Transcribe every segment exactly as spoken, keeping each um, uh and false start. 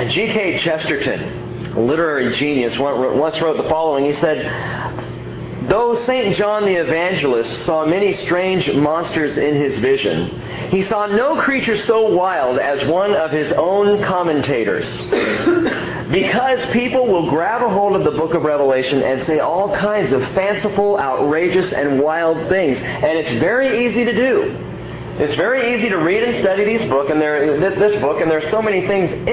G K Chesterton, a literary genius, once wrote the following. He said, "Though Saint John the Evangelist saw many strange monsters in his vision, he saw no creature so wild as one of his own commentators. Because people will grab a hold of the book of Revelation and say all kinds of fanciful, outrageous, and wild things. And it's very easy to do. It's very easy to read and study these book and there, this book, and there's so many things in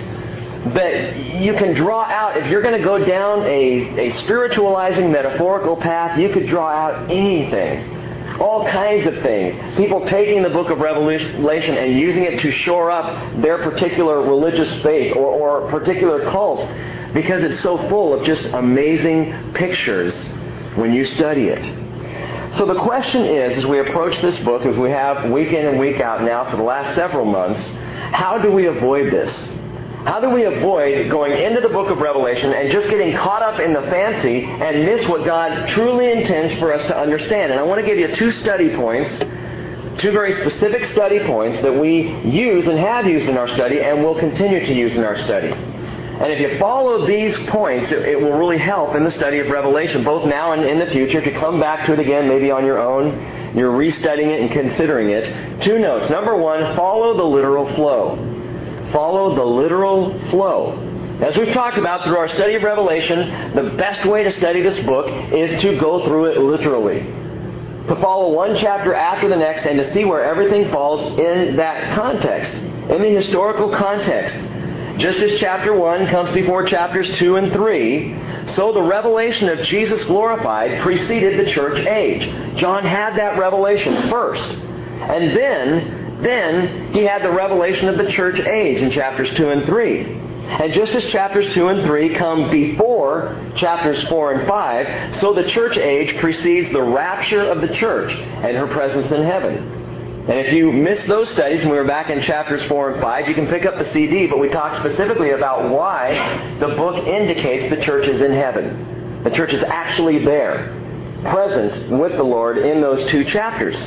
it that you can draw out. If you're going to go down a, a spiritualizing, metaphorical path, you could draw out anything. All kinds of things. People taking the book of Revelation and using it to shore up their particular religious faith or, or particular cult because it's so full of just amazing pictures when you study it. So the question is, as we approach this book, as we have week in and week out now for the last several months, how do we avoid this? How do we avoid going into the book of Revelation and just getting caught up in the fancy and miss what God truly intends for us to understand? And I want to give you two study points, two very specific study points that we use and have used in our study and will continue to use in our study. And if you follow these points, it, it will really help in the study of Revelation, both now and in the future. If you come back to it again, maybe on your own, you're restudying it and considering it. Two notes. Number one, follow the literal flow. Follow the literal flow. As we've talked about through our study of Revelation, the best way to study this book is to go through it literally. To follow one chapter after the next and to see where everything falls in that context, in the historical context. Just as chapter one comes before chapters two and three, so the revelation of Jesus glorified preceded the church age. John had that revelation first. And then Then he had the revelation of the church age in chapters two and three. And just as chapters two and three come before chapters four and five, so the church age precedes the rapture of the church and her presence in heaven. And if you missed those studies when we were back in chapters four and five, you can pick up the C D, but we talked specifically about why the book indicates the church is in heaven. The church is actually there, present with the Lord in those two chapters.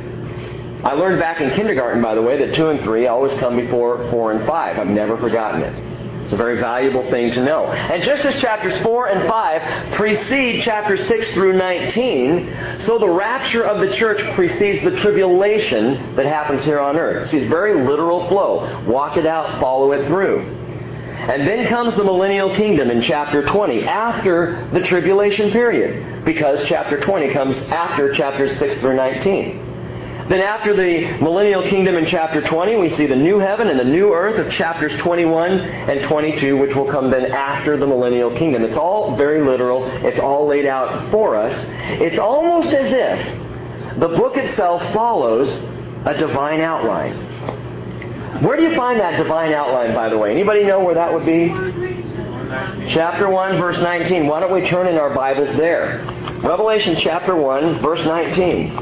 I learned back in kindergarten, by the way, that two and three always come before four and five. I've never forgotten it. It's a very valuable thing to know. And just as chapters four and five precede chapters six through nineteen, so the rapture of the church precedes the tribulation that happens here on earth. See, it's very literal flow. Walk it out, follow it through. And then comes the millennial kingdom in chapter twenty, after the tribulation period, because chapter twenty comes after chapters six through nineteen. Then after the millennial kingdom in chapter twenty, we see the new heaven and the new earth of chapters twenty-one and twenty-two, which will come then after the millennial kingdom. It's all very literal. It's all laid out for us. It's almost as if the book itself follows a divine outline. Where do you find that divine outline, by the way? Anybody know where that would be? Chapter one, verse nineteen. Why don't we turn in our Bibles there? Revelation chapter one, verse nineteen.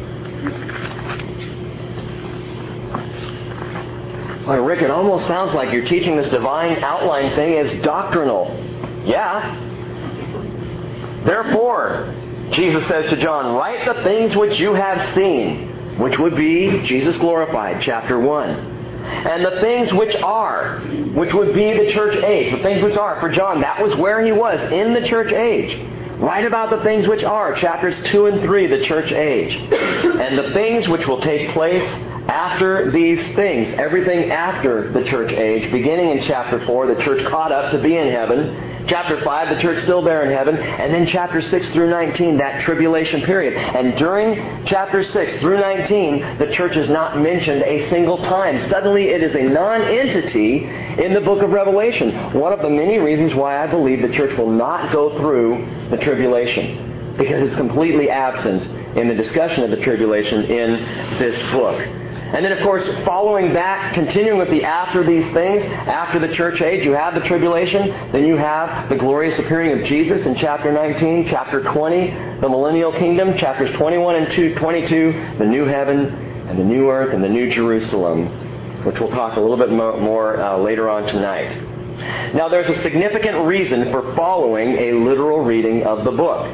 Well, Rick, it almost sounds like you're teaching this divine outline thing as doctrinal. Yeah. Therefore, Jesus says to John, write the things which you have seen, which would be Jesus glorified, chapter one. And the things which are, which would be the church age. The things which are, for John, that was where he was, in the church age. Write about the things which are, chapters two and three, the church age. And the things which will take place after these things, everything after the church age, beginning in chapter four, the church caught up to be in heaven. Chapter five, the church still there in heaven. And then chapter six through nineteen, that tribulation period. And during chapter six through nineteen, the church is not mentioned a single time. Suddenly it is a non-entity in the book of Revelation. One of the many reasons why I believe the church will not go through the tribulation. Because it's completely absent in the discussion of the tribulation in this book. And then, of course, following that, continuing with the after these things, after the church age, you have the tribulation. Then you have the glorious appearing of Jesus in chapter nineteen. Chapter twenty, the millennial kingdom. Chapters twenty-one and twenty-two, the new heaven and the new earth and the new Jerusalem, which we'll talk a little bit more uh, later on tonight. Now, there's a significant reason for following a literal reading of the book.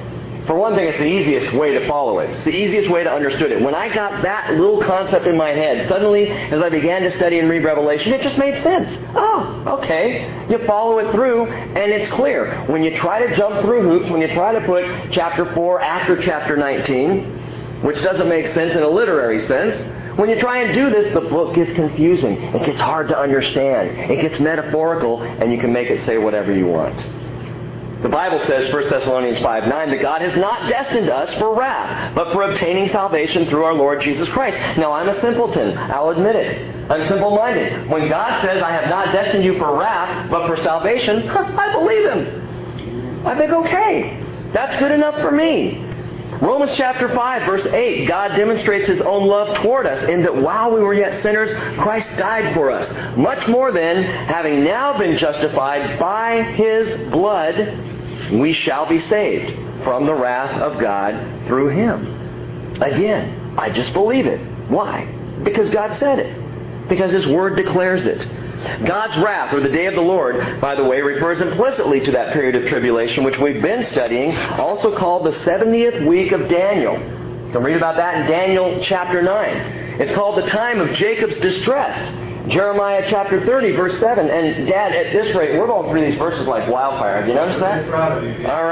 For one thing, it's the easiest way to follow it. It's the easiest way to understand it. When I got that little concept in my head, suddenly, as I began to study and read Revelation, it just made sense. Oh, okay. You follow it through, and it's clear. When you try to jump through hoops, when you try to put chapter four after chapter nineteen, which doesn't make sense in a literary sense, when you try and do this, the book gets confusing. It gets hard to understand. It gets metaphorical, and you can make it say whatever you want. The Bible says, First Thessalonians five nine, that God has not destined us for wrath, but for obtaining salvation through our Lord Jesus Christ. Now, I'm a simpleton. I'll admit it. I'm simple-minded. When God says, I have not destined you for wrath, but for salvation, I believe Him. I think, okay, that's good enough for me. Romans chapter five, verse eight, God demonstrates His own love toward us in that while we were yet sinners, Christ died for us. Much more then, having now been justified by His blood, we shall be saved from the wrath of God through Him. Again, I just believe it. Why? Because God said it. Because His Word declares it. God's wrath, or the day of the Lord, by the way, refers implicitly to that period of tribulation which we've been studying, also called the seventieth week of Daniel. You can read about that in Daniel chapter nine. It's called the time of Jacob's distress. Jeremiah chapter thirty, verse seven. And Dad, at this rate, we're going through these verses like wildfire. Have you noticed that? I'm proud of you. All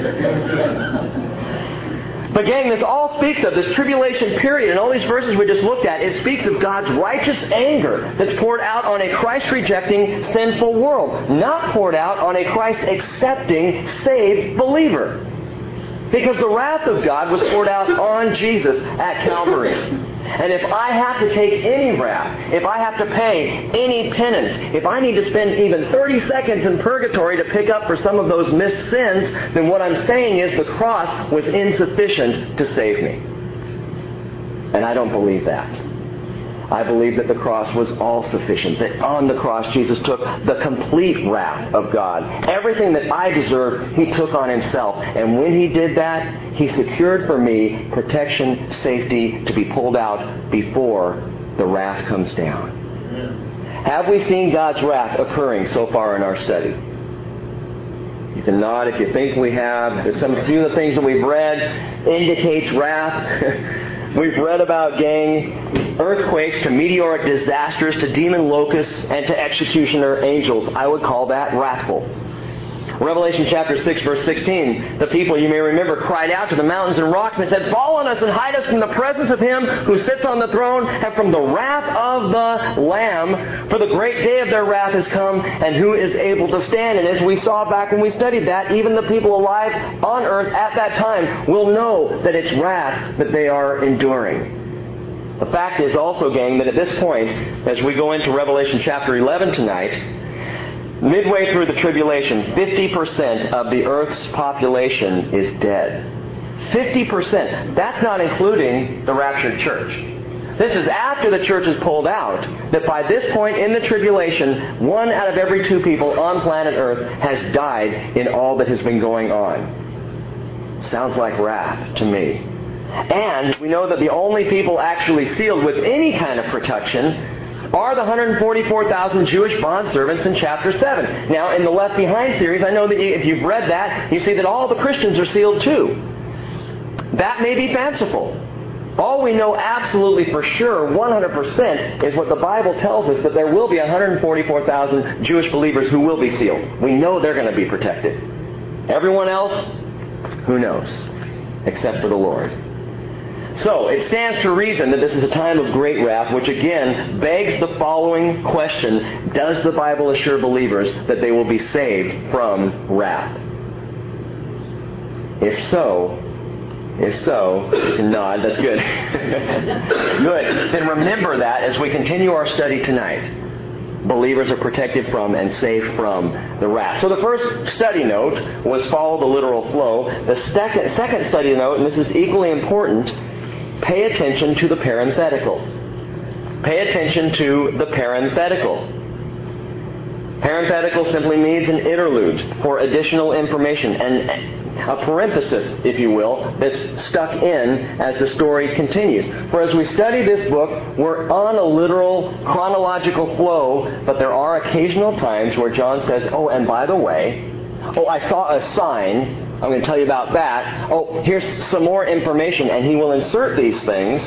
right. But gang, this all speaks of this tribulation period, and all these verses we just looked at, it speaks of God's righteous anger that's poured out on a Christ-rejecting, sinful world, not poured out on a Christ-accepting, saved believer. Because the wrath of God was poured out on Jesus at Calvary. And if I have to take any wrath, if I have to pay any penance, if I need to spend even thirty seconds in purgatory to pick up for some of those missed sins, then what I'm saying is the cross was insufficient to save me. And I don't believe that. I believe that the cross was all sufficient, that on the cross Jesus took the complete wrath of God. Everything that I deserved, He took on Himself. And when He did that, He secured for me protection, safety to be pulled out before the wrath comes down. Amen. Have we seen God's wrath occurring so far in our study? You can nod if you think we have. Some few of the things that we've read indicates wrath. We've read about, gang, earthquakes to meteoric disasters to demon locusts and to executioner angels. I would call that wrathful. Revelation chapter six, verse sixteen, the people, you may remember, cried out to the mountains and rocks and they said, "Fall on us and hide us from the presence of Him who sits on the throne and from the wrath of the Lamb. For the great day of their wrath has come, and who is able to stand?" And as we saw back when we studied that, even the people alive on earth at that time will know that it's wrath that they are enduring. The fact is also, gang, that at this point, as we go into Revelation chapter eleven tonight, midway through the tribulation, fifty percent of the earth's population is dead. fifty percent. That's not including the raptured church. This is after the church is pulled out, that by this point in the tribulation, one out of every two people on planet Earth has died in all that has been going on. Sounds like wrath to me. And we know that the only people actually sealed with any kind of protection are the one hundred forty-four thousand Jewish bondservants in chapter seven. Now, in the Left Behind series, I know that you, if you've read that, you see that all the Christians are sealed too. That may be fanciful. All we know absolutely for sure, one hundred percent, is what the Bible tells us, that there will be one hundred forty-four thousand Jewish believers who will be sealed. We know they're going to be protected. Everyone else, who knows? Except for the Lord. So, it stands to reason that this is a time of great wrath, which again begs the following question: does the Bible assure believers that they will be saved from wrath? If so, if so, you can nod, that's good. Good. Then remember that as we continue our study tonight. Believers are protected from and safe from the wrath. So the first study note was follow the literal flow. The second, second study note, and this is equally important, pay attention to the parenthetical. Pay attention to the parenthetical. Parenthetical simply means an interlude for additional information, and a parenthesis, if you will, that's stuck in as the story continues. For as we study this book, we're on a literal chronological flow, but there are occasional times where John says, oh, and by the way, oh, I saw a sign I'm going to tell you about that. Oh, here's some more information, and he will insert these things.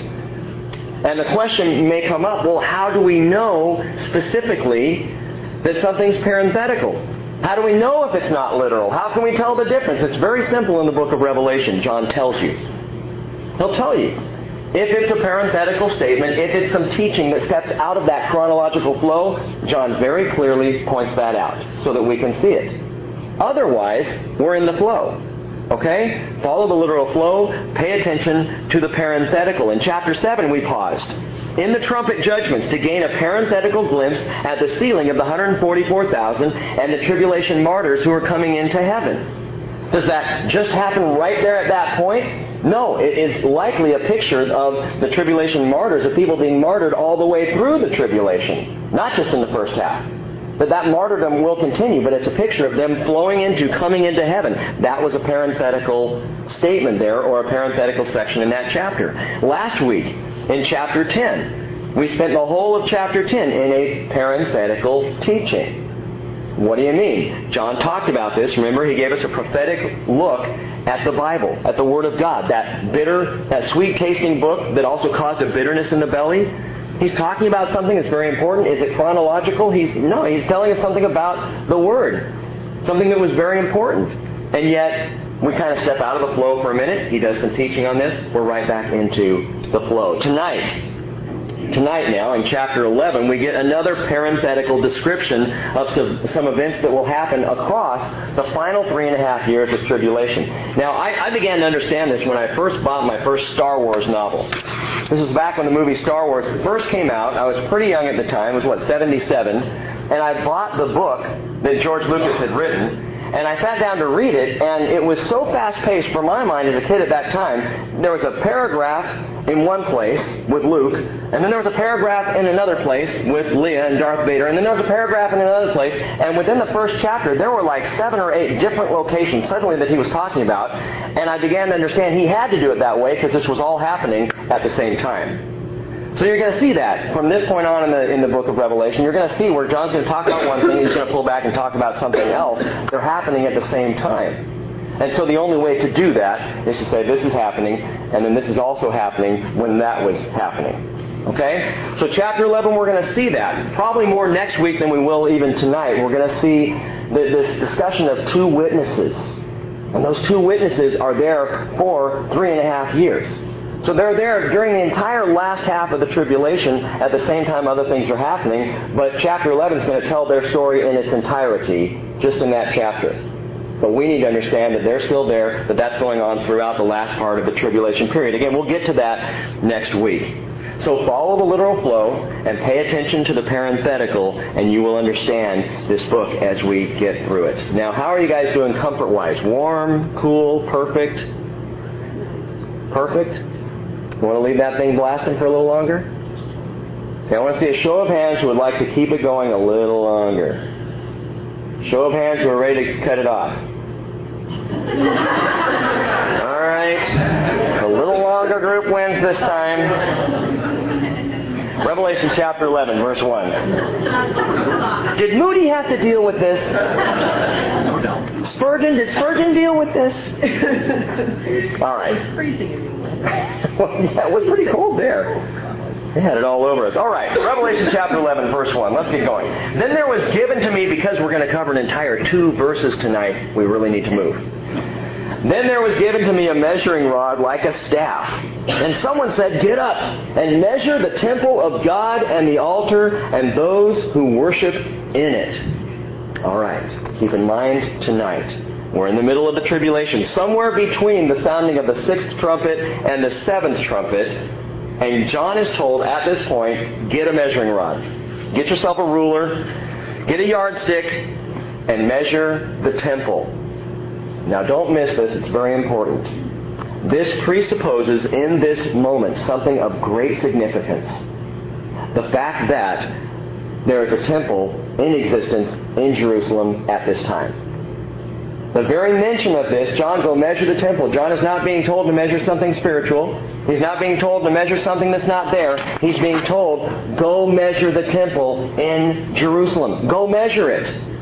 And the question may come up, well, how do we know specifically that something's parenthetical? How do we know if it's not literal? How can we tell the difference? It's very simple in the book of Revelation. John tells you. He'll tell you. If it's a parenthetical statement, if it's some teaching that steps out of that chronological flow, John very clearly points that out so that we can see it. Otherwise, we're in the flow. Okay? Follow the literal flow. Pay attention to the parenthetical. In chapter seven, we paused. In the trumpet judgments, to gain a parenthetical glimpse at the sealing of the one hundred forty-four thousand and the tribulation martyrs who are coming into heaven. Does that just happen right there at that point? No, it is likely a picture of the tribulation martyrs, of people being martyred all the way through the tribulation, not just in the first half. But that martyrdom will continue, but it's a picture of them flowing into, coming into heaven. That was a parenthetical statement there, or a parenthetical section in that chapter. Last week, in chapter ten, we spent the whole of chapter ten in a parenthetical teaching. What do you mean? John talked about this. Remember, he gave us a prophetic look at the Bible, at the Word of God. That bitter, that sweet-tasting book that also caused a bitterness in the belly. He's talking about something that's very important. Is it chronological? He's No, he's telling us something about the Word. Something that was very important. And yet, we kind of step out of the flow for a minute. He does some teaching on this. We're right back into the flow. Tonight, Tonight now, in chapter eleven, we get another parenthetical description of some, some events that will happen across the final three and a half years of tribulation. Now, I, I began to understand this when I first bought my first Star Wars novel. This was back when the movie Star Wars first came out. I was pretty young at the time. It was, what, seventy-seven? And I bought the book that George Lucas had written. And I sat down to read it, and it was so fast-paced for my mind as a kid at that time. There was a paragraph in one place with Luke, and then there was a paragraph in another place with Leia and Darth Vader, and then there was a paragraph in another place, and within the first chapter, there were like seven or eight different locations suddenly that he was talking about, and I began to understand he had to do it that way because this was all happening at the same time. So you're going to see that from this point on in the in the book of Revelation. You're going to see where John's going to talk about one thing, he's going to pull back and talk about something else. They're happening at the same time. And so the only way to do that is to say this is happening, and then this is also happening when that was happening. Okay? So chapter eleven, we're going to see that. Probably more next week than we will even tonight. We're going to see the, this discussion of two witnesses. And those two witnesses are there for three and a half years. So they're there during the entire last half of the tribulation. At the same time, other things are happening. But chapter eleven is going to tell their story in its entirety, just in that chapter. But we need to understand that they're still there, that that's going on throughout the last part of the tribulation period. Again, we'll get to that next week. So follow the literal flow and pay attention to the parenthetical, and you will understand this book as we get through it. Now, how are you guys doing comfort-wise? Warm, cool, perfect? Perfect? You want to leave that thing blasting for a little longer? Okay, I want to see a show of hands who would like to keep it going a little longer. Show of hands who are ready to cut it off. All right. A little longer group wins this time. Revelation chapter eleven, verse one. Did Moody have to deal with this? Spurgeon, did Spurgeon deal with this? All right. It's freezing in England. Well, yeah, it was pretty cold there. They had it all over us. All right, Revelation chapter eleven, verse one. Let's get going. Then there was given to me, because we're going to cover an entire two verses tonight, we really need to move. Then there was given to me a measuring rod like a staff. And someone said, "Get up and measure the temple of God and the altar and those who worship in it." All right, keep in mind tonight, we're in the middle of the tribulation, somewhere between the sounding of the sixth trumpet and the seventh trumpet. And John is told at this point, get a measuring rod. Get yourself a ruler, get a yardstick, and measure the temple. Now don't miss this, it's very important. This presupposes in this moment something of great significance. The fact that there is a temple in existence in Jerusalem at this time. The very mention of this, John, go measure the temple. John is not being told to measure something spiritual. He's not being told to measure something that's not there. He's being told, go measure the temple in Jerusalem. Go measure it.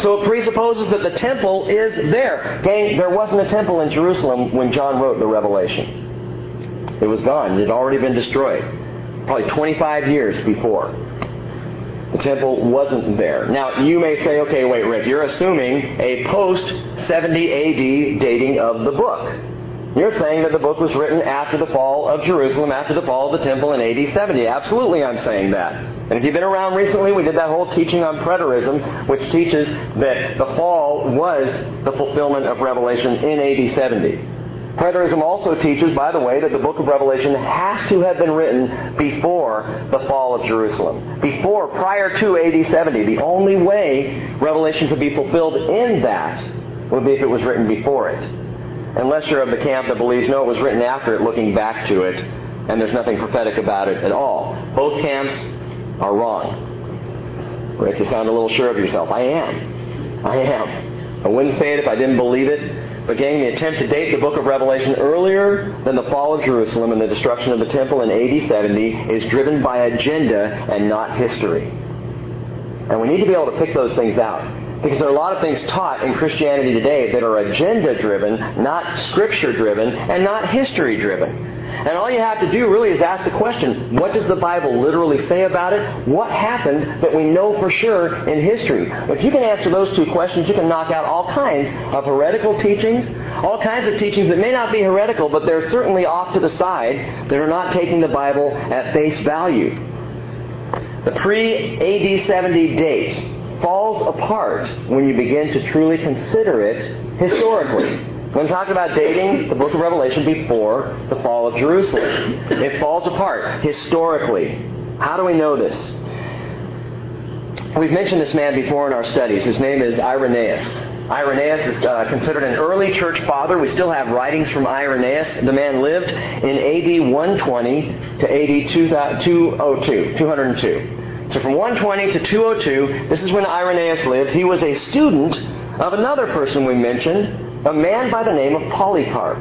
So it presupposes that the temple is there. Gang, there wasn't a temple in Jerusalem when John wrote the Revelation. It was gone. It had already been destroyed. Probably twenty-five years before. The temple wasn't there. Now, you may say, okay, wait, Rick, you're assuming a post seventy A D dating of the book. You're saying that the book was written after the fall of Jerusalem, after the fall of the temple in A D seventy. Absolutely, I'm saying that. And if you've been around recently, we did that whole teaching on preterism, which teaches that the fall was the fulfillment of Revelation in A D seventy. Preterism also teaches, by the way, that the book of Revelation has to have been written before the fall of Jerusalem. Before, prior to A D seventy. The only way Revelation could be fulfilled in that would be if it was written before it. Unless you're of the camp that believes, no, it was written after it, looking back to it, and there's nothing prophetic about it at all. Both camps are wrong. Rick, you sound a little sure of yourself. I am. I am. I wouldn't say it if I didn't believe it. But gang, the attempt to date the book of Revelation earlier than the fall of Jerusalem and the destruction of the temple in A D seventy is driven by agenda and not history. And we need to be able to pick those things out. Because there are a lot of things taught in Christianity today that are agenda-driven, not Scripture-driven, and not history-driven. And all you have to do really is ask the question, what does the Bible literally say about it? What happened that we know for sure in history? If you can answer those two questions, you can knock out all kinds of heretical teachings, all kinds of teachings that may not be heretical, but they're certainly off to the side, that are not taking the Bible at face value. The pre-A D seventy date falls apart when you begin to truly consider it historically. When talking about dating the book of Revelation before the fall of Jerusalem, it falls apart historically. How do we know this? We've mentioned this man before in our studies. His name is Irenaeus. Irenaeus is uh, considered an early church father. We still have writings from Irenaeus. The man lived in A D one twenty to A D two oh two, two oh two. So from one twenty to two oh two, this is when Irenaeus lived. He was a student of another person we mentioned, a man by the name of Polycarp.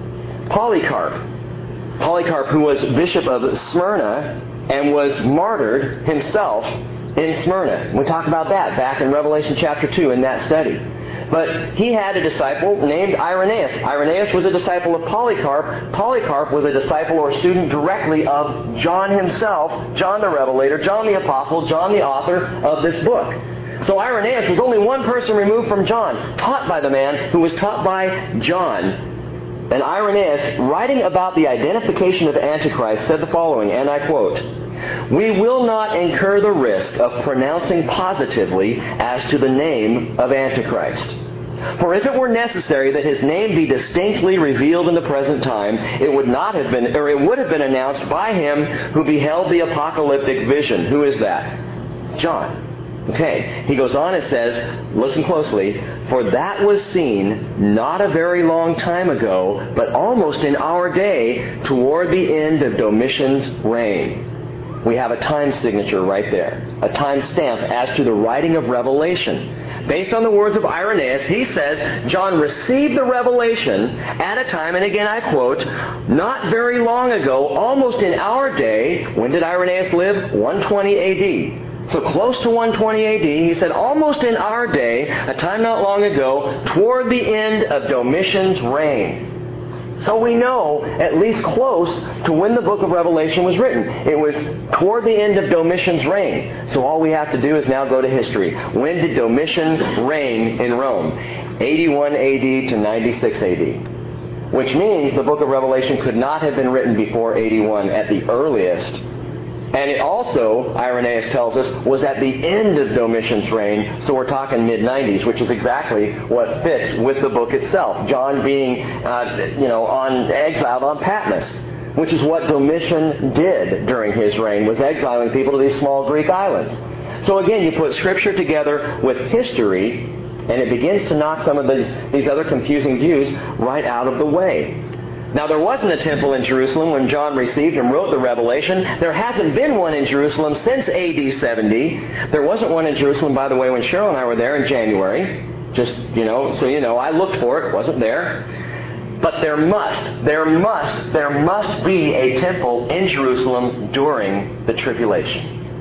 Polycarp. Polycarp, who was bishop of Smyrna and was martyred himself in Smyrna. We talked about that back in Revelation chapter two in that study. But he had a disciple named Irenaeus. Irenaeus was a disciple of Polycarp. Polycarp was a disciple or student directly of John himself, John the Revelator, John the Apostle, John the author of this book. So Irenaeus was only one person removed from John, taught by the man who was taught by John. And Irenaeus, writing about the identification of Antichrist, said the following, and I quote, "We will not incur the risk of pronouncing positively as to the name of Antichrist. For if it were necessary that his name be distinctly revealed in the present time, it would not have been, or it would have been announced by him who beheld the apocalyptic vision." Who is that? John. Okay, he goes on and says, listen closely, "For that was seen not a very long time ago, but almost in our day, toward the end of Domitian's reign." We have a time signature right there, a time stamp as to the writing of Revelation. Based on the words of Irenaeus, he says John received the revelation at a time, and again I quote, not very long ago, almost in our day. When did Irenaeus live? one twenty A D. So close to one twenty A D, he said, almost in our day, a time not long ago, toward the end of Domitian's reign. So we know at least close to when the book of Revelation was written. It was toward the end of Domitian's reign. So all we have to do is now go to history. When did Domitian reign in Rome? eighty-one A D to ninety-six A D. Which means the book of Revelation could not have been written before eighty-one at the earliest. And it also, Irenaeus tells us, was at the end of Domitian's reign, so we're talking mid nineties, which is exactly what fits with the book itself. John being, uh, you know, on exiled on Patmos, which is what Domitian did during his reign, was exiling people to these small Greek islands. So again, you put Scripture together with history, and it begins to knock some of these, these other confusing views right out of the way. Now, there wasn't a temple in Jerusalem when John received and wrote the Revelation. There hasn't been one in Jerusalem since A D seventy. There wasn't one in Jerusalem, by the way, when Cheryl and I were there in January. Just, you know, so you know, I looked for it. It wasn't there. But there must, there must, there must be a temple in Jerusalem during the tribulation.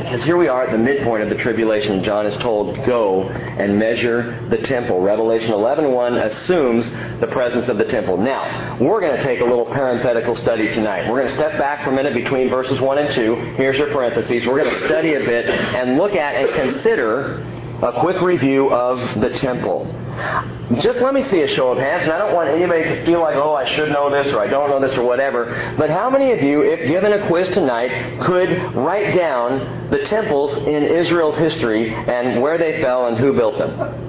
Because here we are at the midpoint of the tribulation. John is told, go and measure the temple. Revelation eleven one assumes the presence of the temple. Now, we're going to take a little parenthetical study tonight. We're going to step back for a minute between verses one and two. Here's your parentheses. We're going to study a bit and look at and consider a quick review of the temple. Just let me see a show of hands, and I don't want anybody to feel like, oh, I should know this or I don't know this or whatever. But how many of you, if given a quiz tonight, could write down the temples in Israel's history and where they fell and who built them?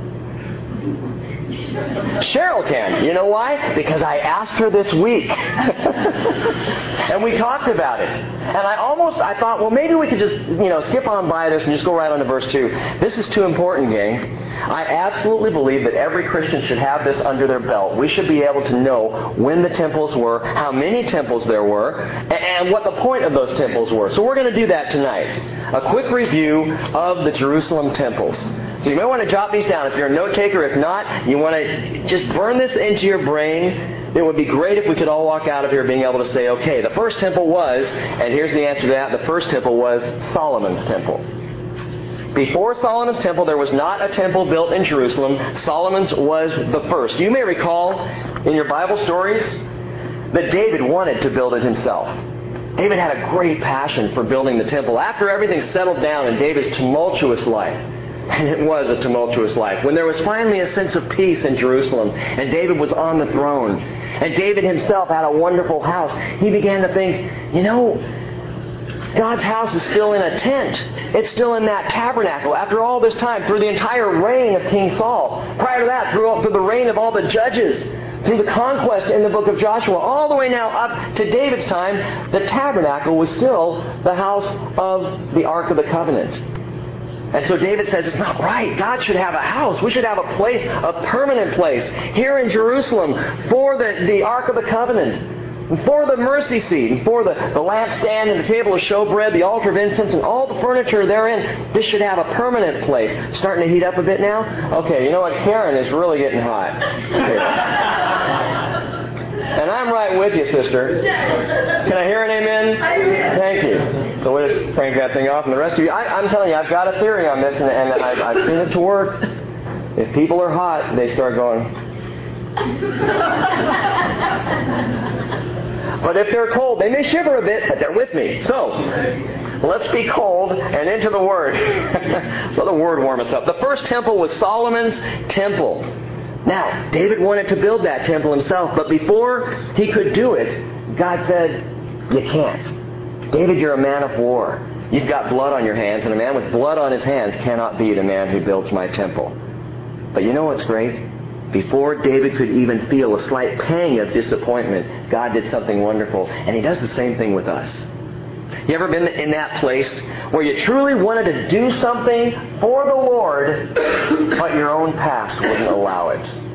Cheryl can. You know why? Because I asked her this week. And we talked about it. And I almost, I thought, well, maybe we could just, you know, skip on by this and just go right on to verse two. This is too important, gang. I absolutely believe that every Christian should have this under their belt. We should be able to know when the temples were, how many temples there were, and what the point of those temples were. So we're going to do that tonight. A quick review of the Jerusalem temples. So you may want to jot these down if you're a note taker. If not, you want to just burn this into your brain. It would be great if we could all walk out of here being able to say, okay, the first temple was, and here's the answer to that, the first temple was Solomon's temple. Before Solomon's temple, there was not a temple built in Jerusalem. Solomon's was the first. You may recall in your Bible stories that David wanted to build it himself. David had a great passion for building the temple. After everything settled down in David's tumultuous life, and it was a tumultuous life, when there was finally a sense of peace in Jerusalem, and David was on the throne, and David himself had a wonderful house, he began to think, you know, God's house is still in a tent. It's still in that tabernacle. After all this time, through the entire reign of King Saul, prior to that, through, through the reign of all the judges, through the conquest in the book of Joshua, all the way now up to David's time, the tabernacle was still the house of the Ark of the Covenant. And so David says, it's not right. God should have a house. We should have a place, a permanent place, here in Jerusalem for the, the Ark of the Covenant, for the mercy seat, and for the, the lampstand and the table of showbread, the altar of incense, and all the furniture therein. This should have a permanent place. Starting to heat up a bit now? Okay, you know what? Karen is really getting hot. And I'm right with you, sister. Can I hear an amen? Thank you. So we'll just crank that thing off. And the rest of you, I, I'm telling you, I've got a theory on this, and, and I've, I've seen it to work. If people are hot, they start going. But if they're cold, they may shiver a bit, but they're with me. So, let's be cold and into the Word. So the Word warm us up. The first temple was Solomon's temple. Now, David wanted to build that temple himself, but before he could do it, God said, you can't. David, you're a man of war. You've got blood on your hands, and a man with blood on his hands cannot be the man who builds my temple. But you know what's great? Before David could even feel a slight pang of disappointment, God did something wonderful, and He does the same thing with us. You ever been in that place where you truly wanted to do something for the Lord, but your own past wouldn't allow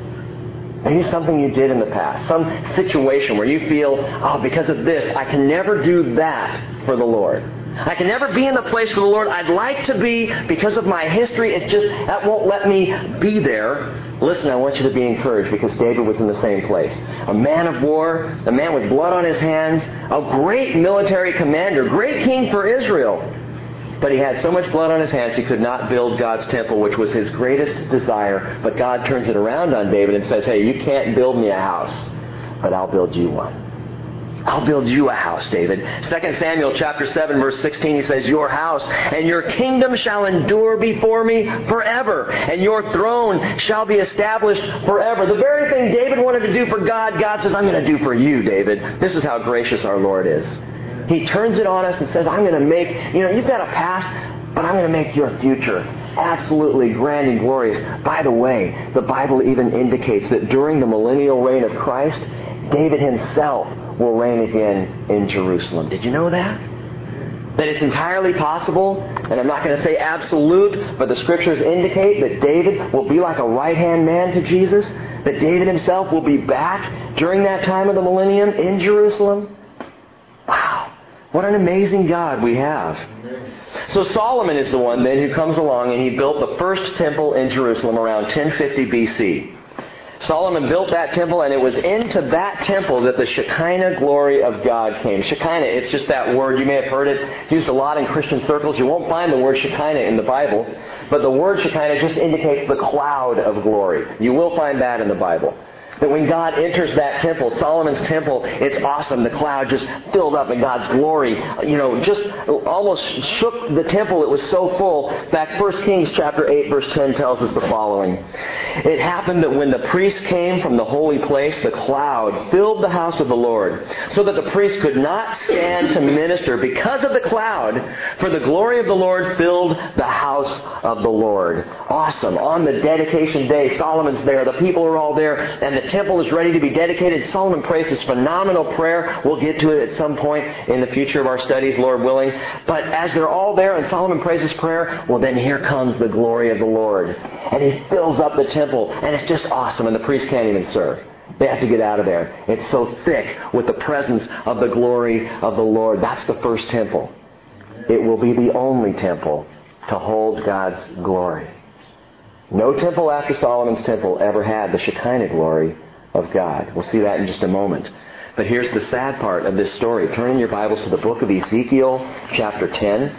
it? Maybe something you did in the past, some situation where you feel, oh, because of this, I can never do that for the Lord. I can never be in the place for the Lord I'd like to be because of my history. It's just, that won't let me be there. Listen, I want you to be encouraged because David was in the same place. A man of war, a man with blood on his hands, a great military commander, great king for Israel. But he had so much blood on his hands he could not build God's temple, which was his greatest desire. But God turns it around on David and says, hey, you can't build me a house, but I'll build you one. I'll build you a house, David. Second Samuel chapter seven, verse sixteen, he says, your house and your kingdom shall endure before me forever, and your throne shall be established forever. The very thing David wanted to do for God, God says, I'm going to do for you, David. This is how gracious our Lord is. He turns it on us and says, I'm going to make, you know, you've got a past, but I'm going to make your future absolutely grand and glorious. By the way, the Bible even indicates that during the millennial reign of Christ, David himself will reign again in Jerusalem. Did you know that? That it's entirely possible, and I'm not going to say absolute, but the Scriptures indicate that David will be like a right-hand man to Jesus, that David himself will be back during that time of the millennium in Jerusalem. Wow. What an amazing God we have. So Solomon is the one then who comes along and he built the first temple in Jerusalem around ten fifty B C. Solomon built that temple, and it was into that temple that the Shekinah glory of God came. Shekinah, it's just that word. You may have heard it. It's used a lot in Christian circles. You won't find the word Shekinah in the Bible, but the word Shekinah just indicates the cloud of glory. You will find that in the Bible. That when God enters that temple, Solomon's temple, it's awesome. The cloud just filled up in God's glory. You know, just almost shook the temple. It was so full. In fact, First Kings chapter eight, verse ten tells us the following. It happened that when the priest came from the holy place, the cloud filled the house of the Lord, so that the priest could not stand to minister because of the cloud, for the glory of the Lord filled the house of the Lord. Awesome. On the dedication day, Solomon's there. The people are all there, and the temple is ready to be dedicated. Solomon prays this phenomenal prayer. We'll get to it at some point in the future of our studies, Lord willing. But as they're all there and Solomon prays this prayer, well, then here comes the glory of the Lord. And he fills up the temple, and it's just awesome, and the priests can't even serve. They have to get out of there. It's so thick with the presence of the glory of the Lord. That's the first temple. It will be the only temple to hold God's glory. No temple after Solomon's temple ever had the Shekinah glory of God. We'll see that in just a moment. But here's the sad part of this story. Turn in your Bibles to the book of Ezekiel, chapter ten.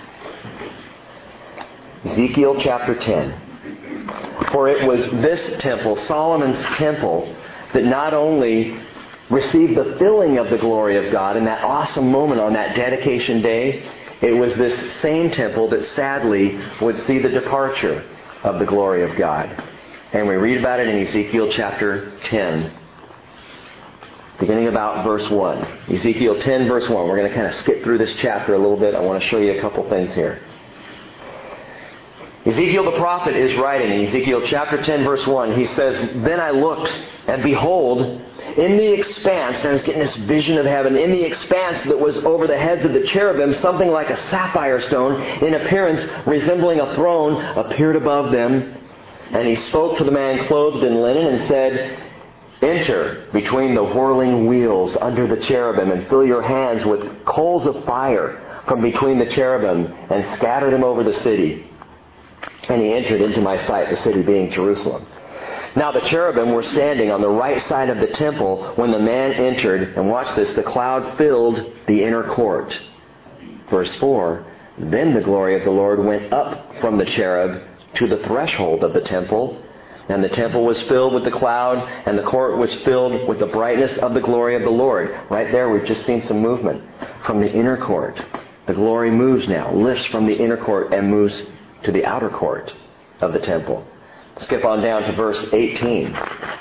Ezekiel, chapter ten. For it was this temple, Solomon's temple, that not only received the filling of the glory of God in that awesome moment on that dedication day, it was this same temple that sadly would see the departure of the glory of God. And we read about it in Ezekiel chapter ten, beginning about verse one. Ezekiel ten, verse one. We're going to kind of skip through this chapter a little bit. I want to show you a couple things here. Ezekiel the prophet is writing in Ezekiel chapter ten, verse one. He says, Then I looked, and behold, in the expanse, and I was getting this vision of heaven, in the expanse that was over the heads of the cherubim, something like a sapphire stone, in appearance resembling a throne, appeared above them. And he spoke to the man clothed in linen and said, Enter between the whirling wheels under the cherubim, and fill your hands with coals of fire from between the cherubim, and scatter them over the city. And he entered into my sight, the city being Jerusalem. Now the cherubim were standing on the right side of the temple when the man entered, and watch this, the cloud filled the inner court. Verse four, Then the glory of the Lord went up from the cherub to the threshold of the temple, and the temple was filled with the cloud, and the court was filled with the brightness of the glory of the Lord. Right there, we've just seen some movement from the inner court. The glory moves now, lifts from the inner court and moves to the outer court of the temple. Skip on down to verse eighteen.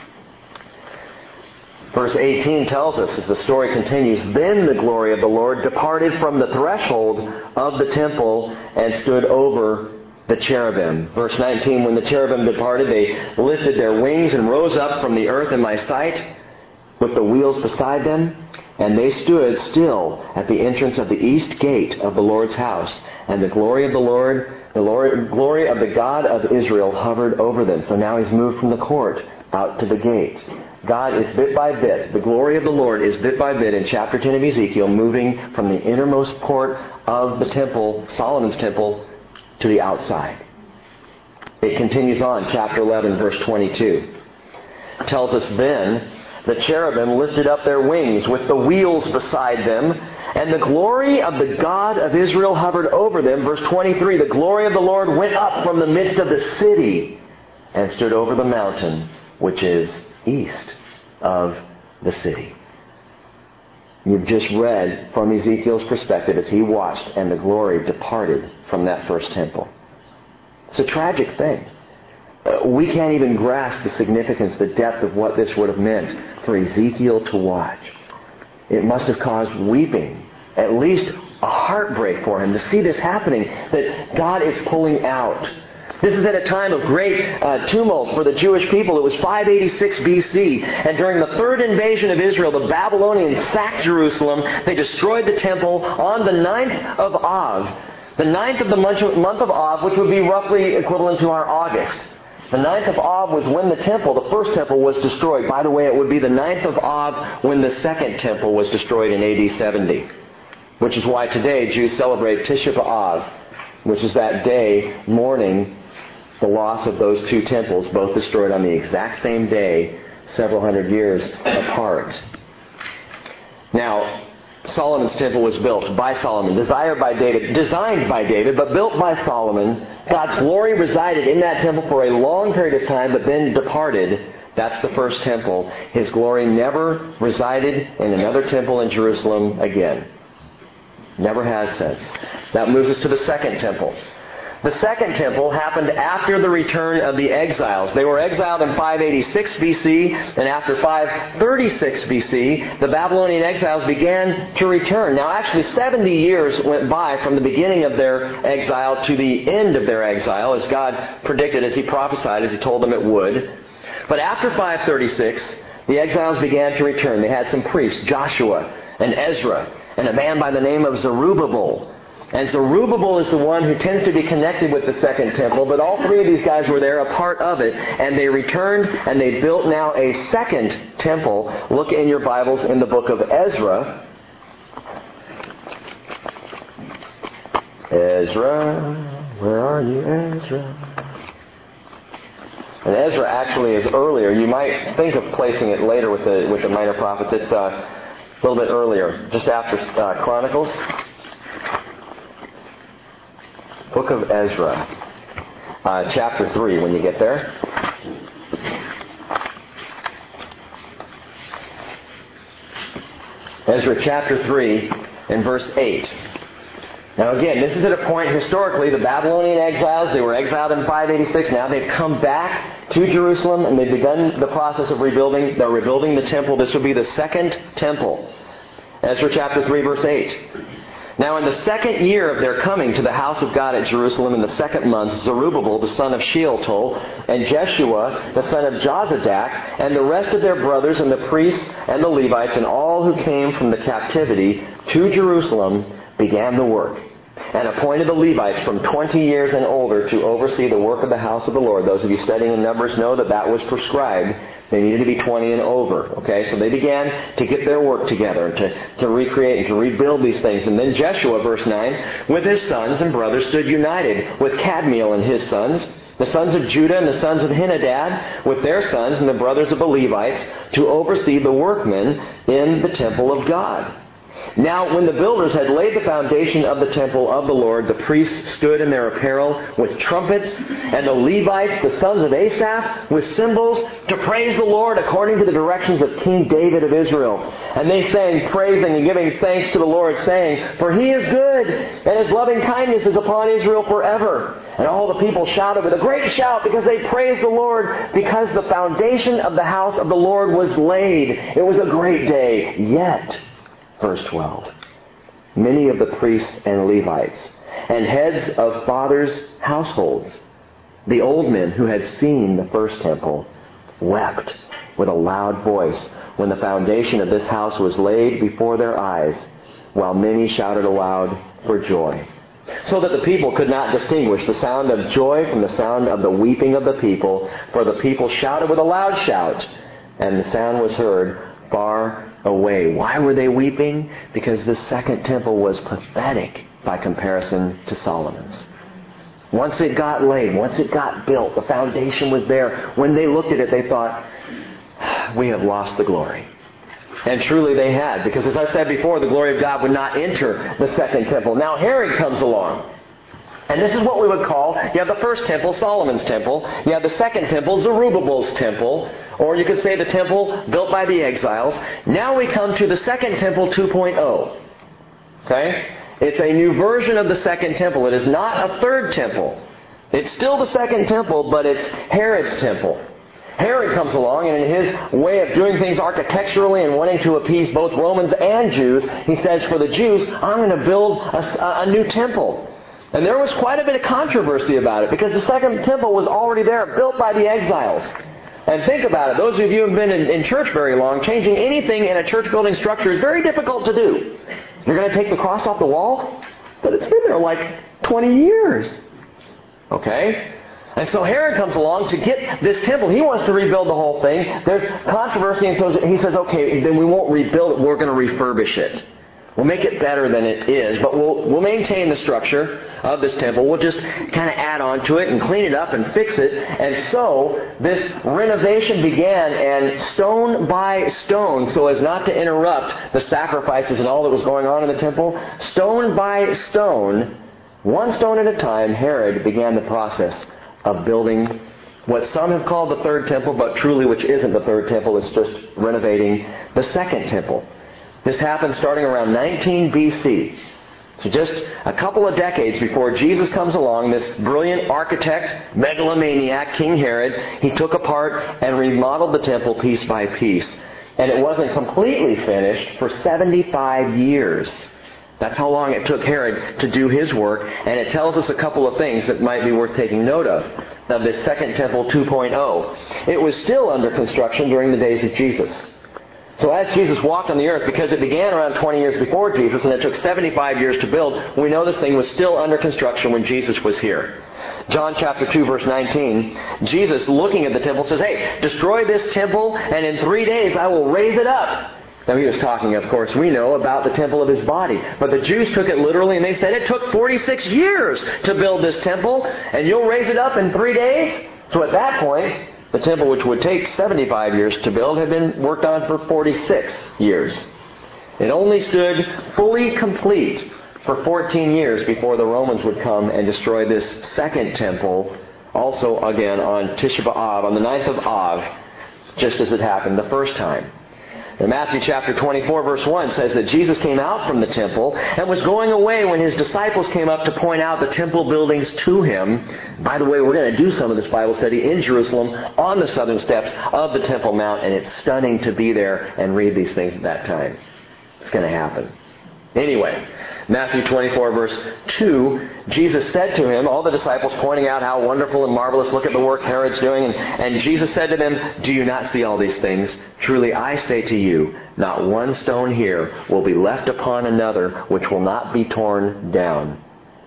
Verse eighteen tells us, as the story continues, Then the glory of the Lord departed from the threshold of the temple and stood over the cherubim. Verse nineteen, When the cherubim departed, they lifted their wings and rose up from the earth in my sight, with the wheels beside them, and they stood still at the entrance of the east gate of the Lord's house, and the glory of the Lord The Lord, glory of the God of Israel hovered over them. So now he's moved from the court out to the gate. God is bit by bit. The glory of the Lord is bit by bit in chapter ten of Ezekiel, moving from the innermost court of the temple, Solomon's temple, to the outside. It continues on, chapter eleven, verse twenty-two. It tells us, Then the cherubim lifted up their wings with the wheels beside them, and the glory of the God of Israel hovered over them. Verse twenty-three, The glory of the Lord went up from the midst of the city and stood over the mountain, which is east of the city. You've just read from Ezekiel's perspective as he watched, and the glory departed from that first temple. It's a tragic thing. Uh, we can't even grasp the significance, the depth of what this would have meant for Ezekiel to watch. It must have caused weeping, at least a heartbreak for him to see this happening, that God is pulling out. This is at a time of great uh, tumult for the Jewish people. It was five eighty-six B C, and during the third invasion of Israel, the Babylonians sacked Jerusalem. They destroyed the temple on the ninth of Av. The ninth of the month of Av, which would be roughly equivalent to our August. The ninth of Av was when the temple, the first temple, was destroyed. By the way, it would be the ninth of Av when the second temple was destroyed in A D seventy. Which is why today Jews celebrate Tisha B'Av, which is that day, mourning the loss of those two temples, both destroyed on the exact same day, several hundred years apart. Now, Solomon's temple was built by Solomon, desired by David, designed by David, but built by Solomon. God's glory resided in that temple for a long period of time, but then departed. That's the first temple. His glory never resided in another temple in Jerusalem again. Never has since. That moves us to the second temple. The second temple happened after the return of the exiles. They were exiled in five eighty-six B C, and after five thirty-six B C, the Babylonian exiles began to return. Now, actually, seventy years went by from the beginning of their exile to the end of their exile, as God predicted, as He prophesied, as He told them it would. But after five thirty-six, the exiles began to return. They had some priests, Joshua and Ezra, and a man by the name of Zerubbabel. And Zerubbabel is the one who tends to be connected with the second temple, but all three of these guys were there, a part of it, and they returned and they built now a second temple. Look in your Bibles in the book of Ezra. Ezra, where are you, Ezra? And Ezra actually is earlier. You might think of placing it later with the with the minor prophets. It's uh, a little bit earlier, just after uh, Chronicles. Book of Ezra, uh, chapter three, when you get there. Ezra chapter three and verse eight. Now again, this is at a point historically, the Babylonian exiles, they were exiled in five eighty-six. Now they've come back to Jerusalem and they've begun the process of rebuilding. They're rebuilding the temple. This will be the second temple. Ezra chapter three, verse eight. Now in the second year of their coming to the house of God at Jerusalem, in the second month, Zerubbabel, the son of Shealtiel, and Jeshua, the son of Jozadak, and the rest of their brothers and the priests and the Levites, and all who came from the captivity to Jerusalem, began the work, and appointed the Levites from twenty years and older to oversee the work of the house of the Lord. Those of you studying in Numbers know that that was prescribed. They needed to be twenty and over. Okay, so they began to get their work together, to, to recreate and to rebuild these things. And then Jeshua, verse nine, with his sons and brothers stood united with Kadmiel and his sons, the sons of Judah and the sons of Henadad, with their sons and the brothers of the Levites, to oversee the workmen in the temple of God. Now, when the builders had laid the foundation of the temple of the Lord, the priests stood in their apparel with trumpets, and the Levites, the sons of Asaph, with cymbals, to praise the Lord according to the directions of King David of Israel. And they sang, praising and giving thanks to the Lord, saying, For He is good, and His loving kindness is upon Israel forever. And all the people shouted with a great shout, because they praised the Lord, because the foundation of the house of the Lord was laid. It was a great day. Yet, verse twelve, many of the priests and Levites and heads of fathers' households, the old men who had seen the first temple, wept with a loud voice when the foundation of this house was laid before their eyes, while many shouted aloud for joy, so that the people could not distinguish the sound of joy from the sound of the weeping of the people, for the people shouted with a loud shout, and the sound was heard far away. Why were they weeping? Because the second temple was pathetic by comparison to Solomon's. Once it got laid, once it got built, the foundation was there. When they looked at it, they thought, we have lost the glory. And truly they had, because as I said before, the glory of God would not enter the second temple. Now Herod comes along. And this is what we would call, you have the first temple, Solomon's temple. You have the second temple, Zerubbabel's temple. Or you could say the temple built by the exiles. Now we come to the second temple two point oh. Okay? It's a new version of the second temple. It is not a third temple. It's still the second temple, but it's Herod's temple. Herod comes along, and in his way of doing things architecturally and wanting to appease both Romans and Jews, he says, for the Jews, I'm going to build a, a new temple. And there was quite a bit of controversy about it, because the second temple was already there, built by the exiles. And think about it, those of you who have been in, in church very long, changing anything in a church building structure is very difficult to do. You're going to take the cross off the wall? But it's been there like twenty years. Okay? And so Herod comes along to get this temple. He wants to rebuild the whole thing. There's controversy, and so he says, okay, then we won't rebuild it, we're going to refurbish it. We'll make it better than it is, but we'll we'll maintain the structure of this temple. We'll just kind of add on to it and clean it up and fix it. And so this renovation began, and stone by stone, so as not to interrupt the sacrifices and all that was going on in the temple, stone by stone, one stone at a time, Herod began the process of building what some have called the third temple, but truly which isn't the third temple, it's just renovating the second temple. This happened starting around nineteen B C. So just a couple of decades before Jesus comes along, this brilliant architect, megalomaniac, King Herod, he took apart and remodeled the temple piece by piece. And it wasn't completely finished for seventy-five years. That's how long it took Herod to do his work. And it tells us a couple of things that might be worth taking note of, of this Second Temple two point oh. It was still under construction during the days of Jesus. So as Jesus walked on the earth, because it began around twenty years before Jesus and it took seventy-five years to build, we know this thing was still under construction when Jesus was here. John chapter two verse nineteen, Jesus looking at the temple says, "Hey, destroy this temple and in three days I will raise it up." Now he was talking, of course, we know, about the temple of his body. But the Jews took it literally and they said, "It took forty-six years to build this temple and you'll raise it up in three days?" So at that point, the temple, which would take seventy-five years to build, had been worked on for forty-six years. It only stood fully complete for fourteen years before the Romans would come and destroy this second temple, also again on Tisha B'Av, on the ninth of Av, just as it happened the first time. In Matthew chapter twenty-four verse one says that Jesus came out from the temple and was going away when his disciples came up to point out the temple buildings to him. By the way, we're going to do some of this Bible study in Jerusalem on the southern steps of the Temple Mount, and it's stunning to be there and read these things at that time. It's going to happen. Anyway, Matthew twenty-four verse two, Jesus said to him, all the disciples pointing out how wonderful and marvelous, look at the work Herod's doing, and, and Jesus said to them, "Do you not see all these things? Truly I say to you, not one stone here will be left upon another which will not be torn down."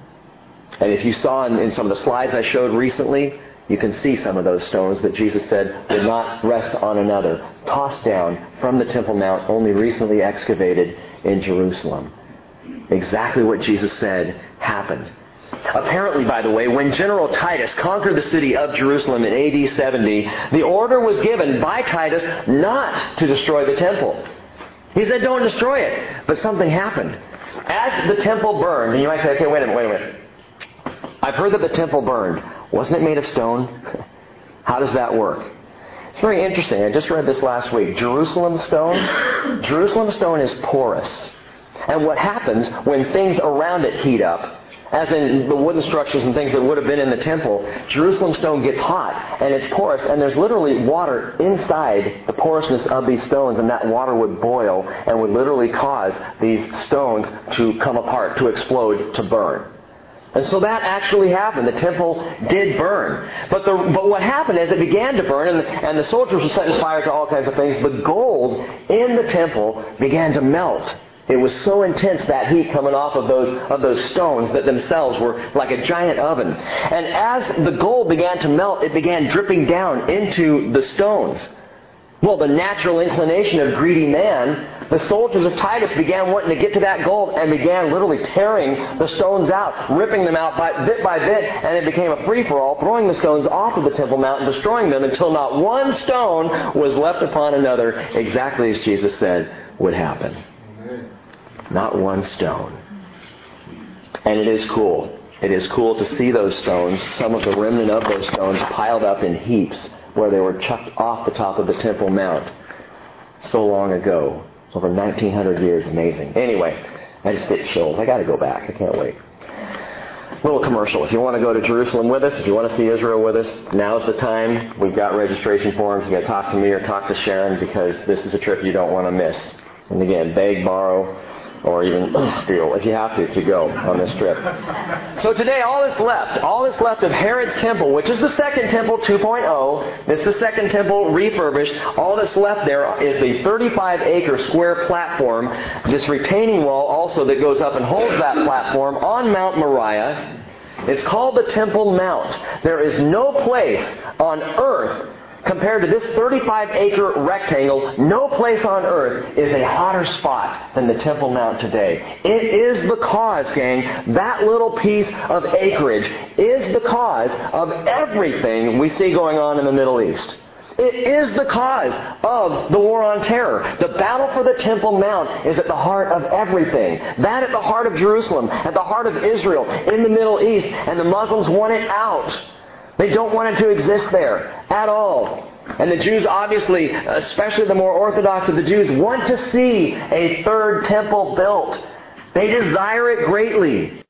And if you saw in, in some of the slides I showed recently, you can see some of those stones that Jesus said would not rest on another, tossed down from the Temple Mount, only recently excavated in Jerusalem. Exactly what Jesus said happened. Apparently, by the way, when General Titus conquered the city of Jerusalem in A D seventy, the order was given by Titus not to destroy the temple. He said, "Don't destroy it." But something happened. As the temple burned, and you might say, "Okay, wait a minute, wait a minute. I've heard that the temple burned. Wasn't it made of stone?" How does that work? It's very interesting. I just read this last week. Jerusalem stone. Jerusalem stone is porous. And what happens when things around it heat up, as in the wooden structures and things that would have been in the temple, Jerusalem stone gets hot and it's porous, and there's literally water inside the porousness of these stones, and that water would boil and would literally cause these stones to come apart, to explode, to burn. And so that actually happened. The temple did burn. But the, but what happened is it began to burn, and, and the soldiers were setting fire to all kinds of things. The gold in the temple began to melt. It was so intense, that heat coming off of those of those stones, that themselves were like a giant oven. And as the gold began to melt, it began dripping down into the stones. Well, the natural inclination of greedy man, the soldiers of Titus began wanting to get to that gold and began literally tearing the stones out, ripping them out by, bit by bit, and it became a free-for-all, throwing the stones off of the Temple Mount and destroying them until not one stone was left upon another, exactly as Jesus said would happen. Amen. Not one stone. And it is cool. It is cool to see those stones, some of the remnant of those stones, piled up in heaps where they were chucked off the top of the Temple Mount so long ago. Over nineteen hundred years. Amazing. Anyway, I just get chills. I got to go back. I can't wait. Little commercial. If you want to go to Jerusalem with us, if you want to see Israel with us, now's the time. We've got registration forms. You got to talk to me or talk to Sharon, because this is a trip you don't want to miss. And again, beg, borrow, or even steal, if you have to, to go on this trip. So today, all that's left, all that's left of Herod's temple, which is the second temple two point oh, it's the second temple refurbished, all that's left there is the thirty-five acre square platform, this retaining wall also that goes up and holds that platform on Mount Moriah. It's called the Temple Mount. There is no place on earth Compared to this thirty-five acre rectangle, no place on earth is a hotter spot than the Temple Mount today. It is the cause, gang, that little piece of acreage is the cause of everything we see going on in the Middle East. It is the cause of the war on terror. The battle for the Temple Mount is at the heart of everything. That at the heart of Jerusalem, at the heart of Israel, in the Middle East, and the Muslims want it out. They don't want it to exist there at all. And the Jews obviously, especially the more Orthodox of the Jews, want to see a third temple built. They desire it greatly.